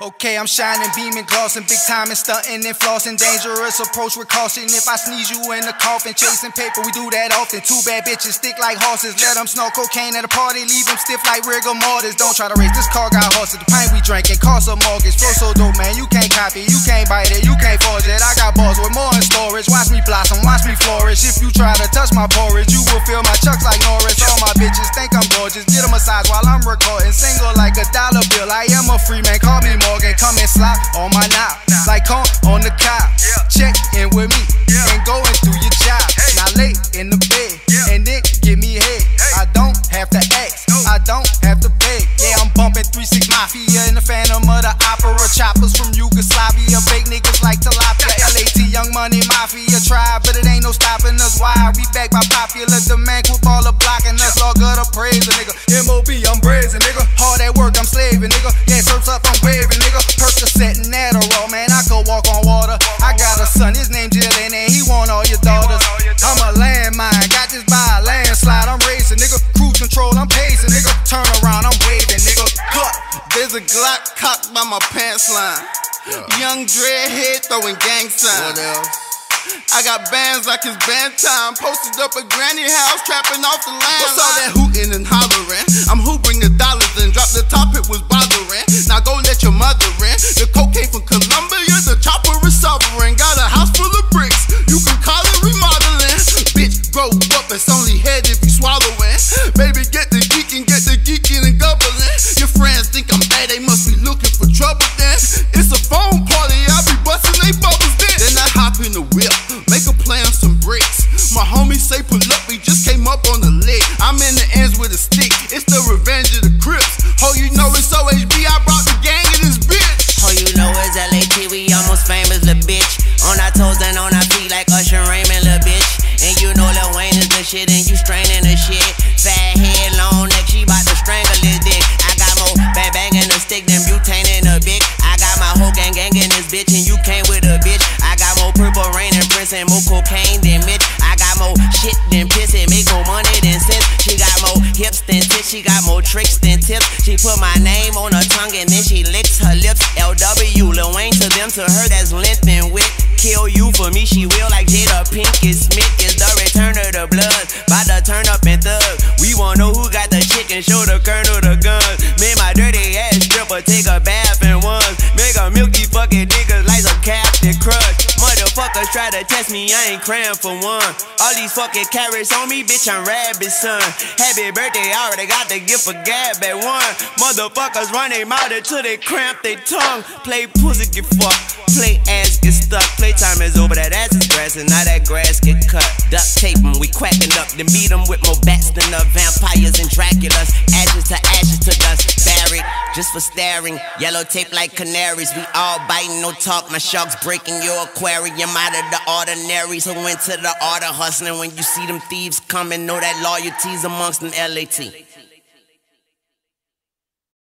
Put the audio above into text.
Okay, I'm shining, beaming, glossing, big time and stunting and flossing. Dangerous approach with caution. If I sneeze you in the coffin, chasing paper, we do that often. Two bad bitches stick like horses. Let them snort cocaine at a party, leave them stiff like rigor mortis. Don't try to race this car, got horses. The pint we drinking costs a mortgage. Flow so dope, man, you can't copy, you can't bite it, you can't forge it. I got balls with more in storage. Watch me blossom, watch me flourish. If you try to touch my porridge, you will feel my chucks like Norris. All my bitches think I'm gorgeous. Get a massage while I'm recording. Single like a dollar bill. I am a free man, call me Morgan. Come and slide on my knob, like corn on the cob. Check in with me and going through your job. Now lay in the bed and then give me head. I don't have to ask, I don't have to beg. Yeah, I'm bumping 3-6 Mafia in the Phantom of the Opera. Choppers from Yugoslavia, big niggas like tilapia. LAT, Young Money Mafia tribe, but it ain't no stopping us. Why? We back by popular demand, quit baller blocking us. All good appraise a nigga. MOB, I'm brazen, nigga. Hard at work, I'm slaving, nigga. Yeah, surf's up, I'm waving, nigga. Percocet and Adderall, man, I could walk on water. I got a son, his name Jillian, and he want all your daughters. I'm a landmine, got this by a landslide. I'm racing, nigga. Cruise control, I'm pacing, nigga. Turn around, I'm waving, nigga. Cut. There's a Glock cocked by my pants line. Young dreadhead throwing gang signs. What else? I got bands like it's band time. Posted up at granny house, trapping off the land. What's all that hooting and hollering? I'm hooping the dollars and drop the top, it was bothering. Now go let your mother in. The cocaine from Colombia, the chopper is sovereign. Got a house full of bricks, you can call it remodeling. Bitch, grow up, it's only head if you swallowing. Baby, get the geeking and gobbling. Your friends think I'm bad, they must be looking for trouble then. It's a phone party, I be busting they bubbles then. Then I hop in the whip, make a play on some bricks. My homies say pull up, we just came up on the lick. I'm in the ends with a stick, it's the revenge of the Crips. Ho, you know it's OHB, I brought the gang in this bitch. Ho, you know it's LAT, we almost famous, lil' bitch. On our toes and on our feet like Usher Raymond, lil' bitch. And you know Lil Wayne is the shit and you straining the shit. Fat head, long neck, she bout to strangle this dick. I got more bang bang in the stick than butane in a bitch. I got my whole gang in this bitch and you came with a bitch. I got more Purple Rain and Prince and more cocaine than Mitch. I got more shit than piss and make more money than sense. She got more hips than tits, she got more tricks than tips. She put my name on her tongue and then she licks her lips. LW, Lil Wayne to them, to her that's length and width. Kill you for me, she will like Jada Pinkett Smith. It's the return of the blood, bout to turn up and thug. We wanna know who got the chicken, show the colonel the guns. Made my dirty ass stripper take a bath in ones. Make a milky fucking niggas like some Captain Crunch. Motherfuckers try to test me, I ain't crying for one. All these fucking carrots on me, bitch, I'm rabbit son. Happy birthday, I already got the gift for Gab at one. Motherfuckers run their mouth until they cramp their tongue. Play pussy get fucked, play ass get stuck. Playtime is over, that ass is grass and now that grass get cut. Duct tape 'em, we quacking up, then beat 'em with more bats than the vampires and Draculas. Ashes to dust, buried just for staring. Yellow tape like canaries, we all biting, no talk. My sharks breaking your aquarium out of the ordinaries who went to the art of hustling. When you see them thieves coming, know that loyalty's amongst them LAT.